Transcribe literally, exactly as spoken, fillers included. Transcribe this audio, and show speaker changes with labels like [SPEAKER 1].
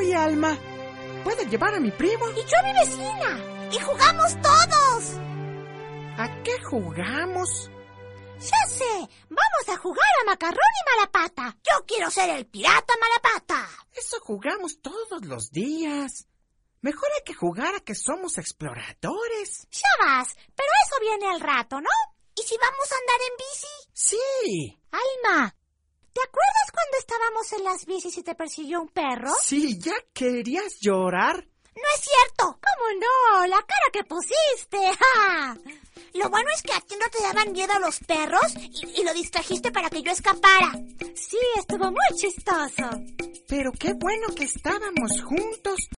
[SPEAKER 1] Oye, Alma, ¿puedes llevar a mi primo?
[SPEAKER 2] Y yo a mi vecina. Y jugamos todos.
[SPEAKER 1] ¿A qué jugamos?
[SPEAKER 2] Ya sé, vamos a jugar a Macarrón y Malapata. Yo quiero ser el pirata Malapata.
[SPEAKER 1] Eso jugamos todos los días. Mejor hay que jugar a que somos exploradores.
[SPEAKER 2] Ya vas, pero eso viene al rato, ¿no? ¿Y si vamos a andar en bici?
[SPEAKER 1] Sí.
[SPEAKER 2] Alma, ¿te acuerdas cuando estábamos en las bicis y te persiguió un perro?
[SPEAKER 1] Sí, ¿ya querías llorar?
[SPEAKER 2] ¡No es cierto! ¿Cómo no? La cara que pusiste. ¡Ja! Lo bueno es que a ti no te daban miedo los perros y, y lo distrajiste para que yo escapara. Sí, estuvo muy chistoso.
[SPEAKER 1] Pero qué bueno que estábamos juntos.